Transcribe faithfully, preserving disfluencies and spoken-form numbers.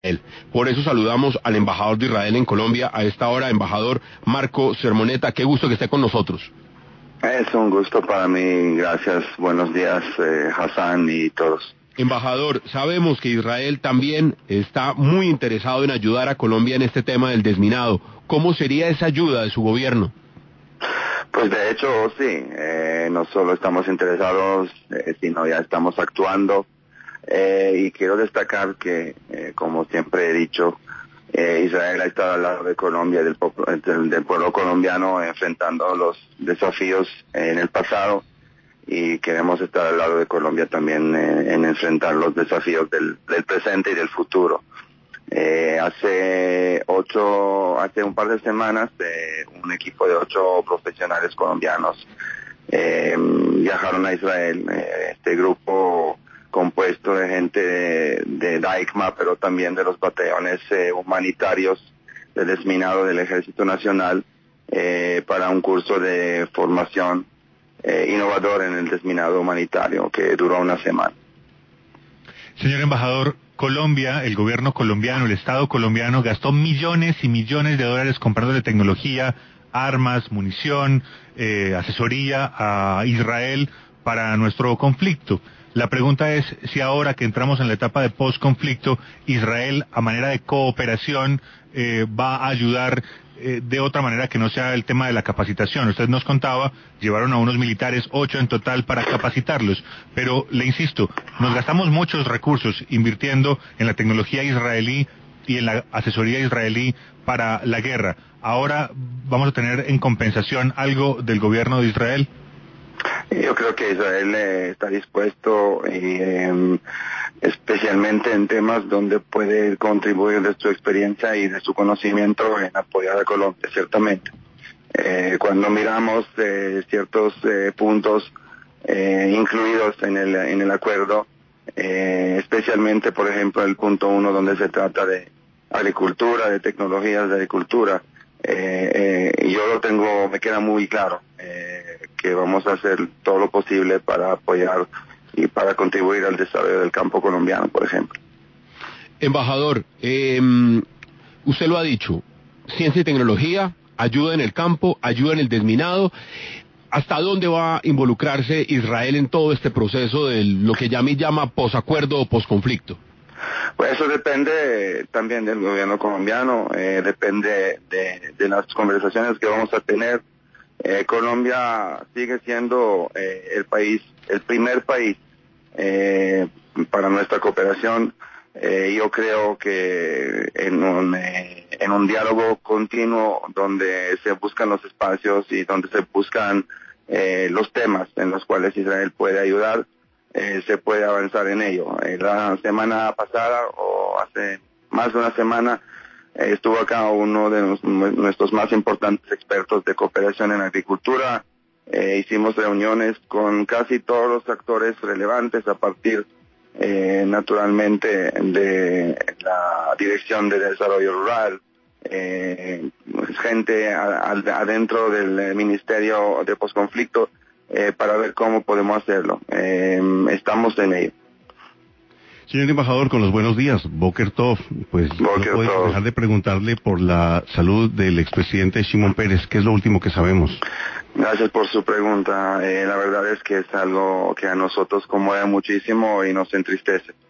Por eso saludamos al embajador de Israel en Colombia a esta hora, embajador Marco Sermoneta. Qué gusto que esté con nosotros. Es un gusto para mí, gracias. Buenos días, eh, Hassan y todos. Embajador, sabemos que Israel también está muy interesado en ayudar a Colombia en este tema del desminado. ¿Cómo sería esa ayuda de su gobierno? Pues de hecho, sí. Eh, no solo estamos interesados, eh, sino ya estamos actuando. Eh, y quiero destacar que, eh, como siempre he dicho, eh, Israel ha estado al lado de Colombia, del, del, del pueblo colombiano, enfrentando los desafíos en el pasado, y queremos estar al lado de Colombia también eh, en enfrentar los desafíos del, del presente y del futuro. Eh, hace ocho, hace un par de semanas, eh, un equipo de ocho profesionales colombianos eh, viajaron a Israel. Eh, este grupo compuesto de gente de, de DAICMA, pero también de los batallones eh, humanitarios del desminado del Ejército Nacional, eh, para un curso de formación eh, innovador en el desminado humanitario que duró una semana. Señor embajador, Colombia, el gobierno colombiano, el Estado colombiano gastó millones y millones de dólares comprándole tecnología, armas, munición, eh, asesoría a Israel para nuestro conflicto. La pregunta es si ahora que entramos en la etapa de post-conflicto, Israel, a manera de cooperación, eh, va a ayudar eh, de otra manera que no sea el tema de la capacitación. Usted nos contaba, llevaron a unos militares, ocho en total, para capacitarlos. Pero, le insisto, nos gastamos muchos recursos invirtiendo en la tecnología israelí y en la asesoría israelí para la guerra. Ahora vamos a tener en compensación algo del gobierno de Israel. Yo creo que Israel eh, está dispuesto, eh, especialmente en temas donde puede contribuir de su experiencia y de su conocimiento en apoyar a Colombia, ciertamente. Eh, cuando miramos eh, ciertos eh, puntos eh, incluidos en el, en el acuerdo, eh, especialmente, por ejemplo, el punto uno donde se trata de agricultura, de tecnologías de agricultura, eh, eh, yo lo tengo, me queda muy claro. Eh, que vamos a hacer todo lo posible para apoyar y para contribuir al desarrollo del campo colombiano, por ejemplo. Embajador, eh, usted lo ha dicho, ciencia y tecnología, ayuda en el campo, ayuda en el desminado. ¿Hasta dónde va a involucrarse Israel en todo este proceso de lo que Yamil llama posacuerdo o posconflicto? Pues eso depende también del gobierno colombiano, eh, depende de, de las conversaciones que vamos a tener. Eh, Colombia sigue siendo eh, el país, el primer país eh, para nuestra cooperación. Eh, yo creo que en un, eh, en un diálogo continuo donde se buscan los espacios y donde se buscan eh, los temas en los cuales Israel puede ayudar, eh, se puede avanzar en ello. Eh, la semana pasada o hace más de una semana Eh, estuvo acá uno de los, nuestros más importantes expertos de cooperación en agricultura. Eh, hicimos reuniones con casi todos los actores relevantes a partir, eh, naturalmente, de la Dirección de Desarrollo Rural, eh, gente a, a, adentro del Ministerio de Posconflicto, eh, para ver cómo podemos hacerlo. Eh, estamos en ello. Señor embajador, con los buenos días, Boker Tov, pues Boker no podemos Tov. dejar de preguntarle por la salud del expresidente Shimon Peres, ¿qué es lo último que sabemos? Gracias por su pregunta. Eh, la verdad es que es algo que a nosotros conmueve muchísimo y nos entristece.